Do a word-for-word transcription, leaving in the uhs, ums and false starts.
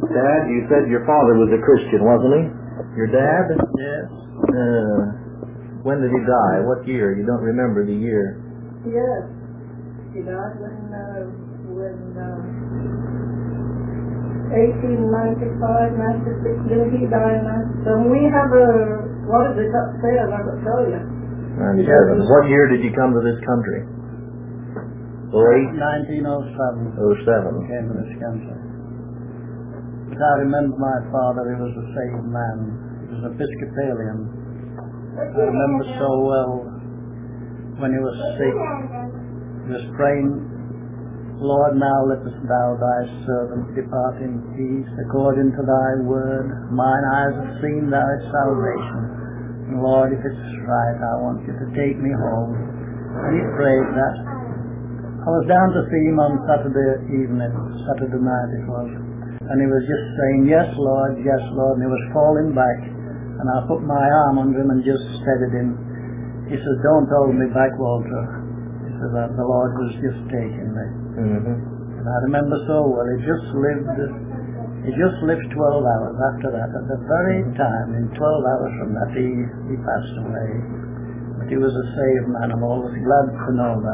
Dad, you said your father was a Christian, wasn't he? Your dad? Yes. Uh, when did he die? What year? You don't remember the year? Yes. He died when, uh, when, uh, eighteen ninety-five, ninety-six, didn't he die in ninety-seven? We have a, what is it upstairs, I could tell you. ninety-seven. What year did you come to this country? oh eight? nineteen oh seven. oh seven. Came to this country. But I remember my father, he was a saved man. He was an Episcopalian. I remember so well when he was sick, he was praying, Lord, now lettest thou thy servant depart in peace, according to thy word. Mine eyes have seen thy salvation. And Lord, if it's right, I want you to take me home. And he prayed that. I was down to see him on Saturday evening, Saturday night it was. And he was just saying, yes, Lord, yes, Lord. And he was falling back. And I put my arm under him and just steadied him. He said, don't hold me back, Walter. He said that the Lord was just taking me. Mm-hmm. And I remember so well, he just lived, he just lived twelve hours after that. At the very time, in twelve hours from that, he, he passed away. But he was a saved man. I'm always glad to know that.